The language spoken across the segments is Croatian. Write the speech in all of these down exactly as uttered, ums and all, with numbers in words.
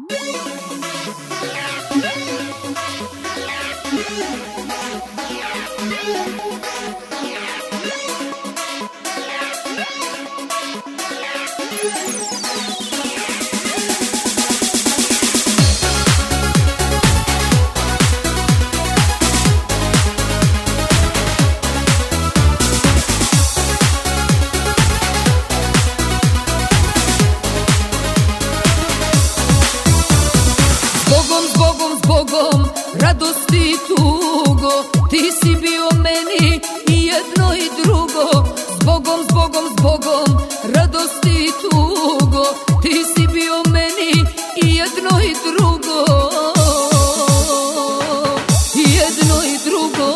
Zbogom, zbogom, radosti i tugo, ti si bio meni i jedno i drugo. Zbogom, zbogom, zbogom, radosti i tugo, ti si bio meni i jedno i drugo. I jedno i drugo.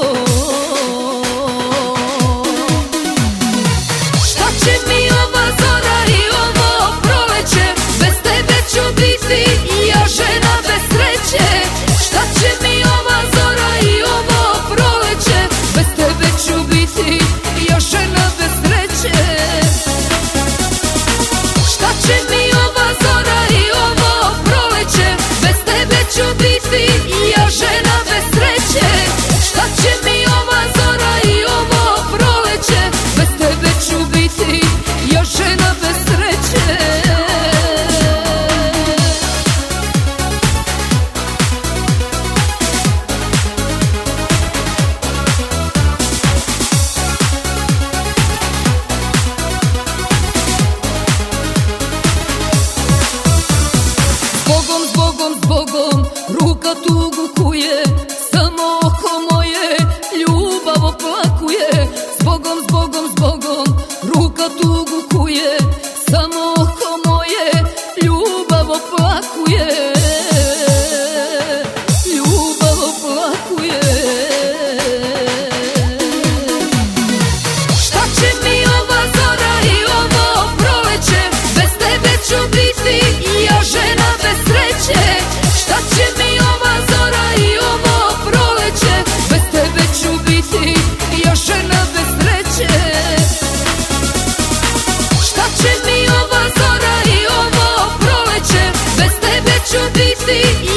Šta će mi ova zora i ovo proleće, bez tebe ću biti i ja žena bez sreće. Šta će mi ova zora i ovo proleće, bez tebe ću biti i ja žena bez sreće. Šta će mi ova zora i ovo proleće, bez tebe ću biti i ja žena bez sreće. Šta će mi ova zora i ovo proleće, bez tebe ću biti i ja žena bez sreće. Zbogom, zbogom, zbogom, ruka tugu kuje, samo oko moje ljubav oplakuje. Zbogom, zbogom, zbogom, ruka tugu kuje, samo oko moje ljubav oplakuje. Ljubav oplakuje. Šta će mi ova zora i ovo proleće, bez tebe ću biti i ja žena bez sreće. Šta će mi ova zora i ovo proleće, bez tebe ću biti i ja žena bez sreće. Šta će mi ova zora i ovo proleće, bez tebe ću biti